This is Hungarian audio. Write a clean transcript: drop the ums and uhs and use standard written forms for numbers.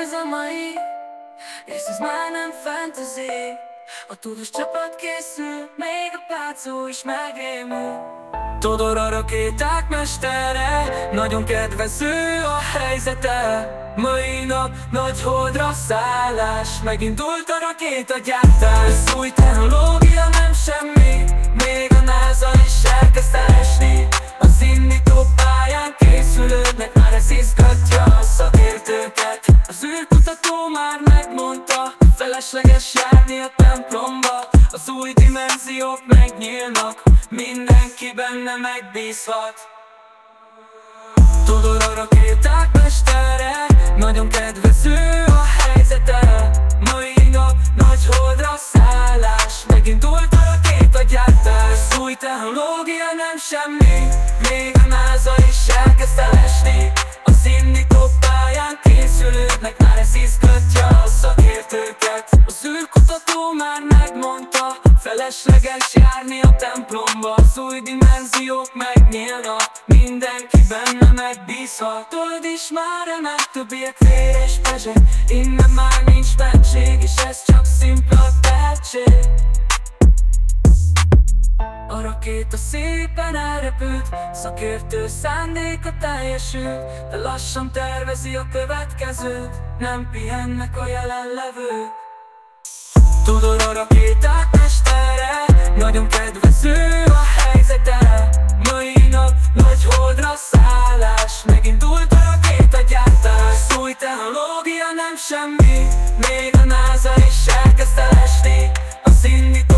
ez a mai, és ez már nem fantasy. A tudós csapat készül, még a pálcó is megrémül. Todor a rakéták mestere, nagyon kedvező a helyzete. Mai nap nagy holdra szállás, megindult a rakétagyártás. Ez új technológia, nem semmi, még a NASA is elkezdte esni. Az indító pályán készülődnek, már ez izgatja a szakértőket. Az űrkutató már megmondta, felesleges járni a templomba. Az új dimenziók megnyílnak, mindenki benne megbízhat. Tudod, a rakéták mestere, nagyon kedvező a helyzete. Mai nap nagy holdra szállás, megindult a rakétagyártás. Új technológia, nem semmi, még a NASA is elkezdte esni. Az indító pályán készülődnek, már ez izgatja a szakértőket. Az űrkutató már megmondta, felesleges járni a templomba. Az új dimenziók megnyílnak, mindenki benne megbízhat. Tudod is már emek, többiek vér és pezsek, innen már nincs mentség, és ez csak szimpla tehetség. A rakéta szépen elrepült, szakértő szándéka teljesült, de lassan tervezi a következőt, nem pihennek a jelenlevők. Tudod, a rakéták mestere, nagyon kedvező a helyzete. Mai nap nagy holdra szállás, megindult a rakétagyártás. Új technológia, nem semmi, még a NASA is elkezdte esni. Az indító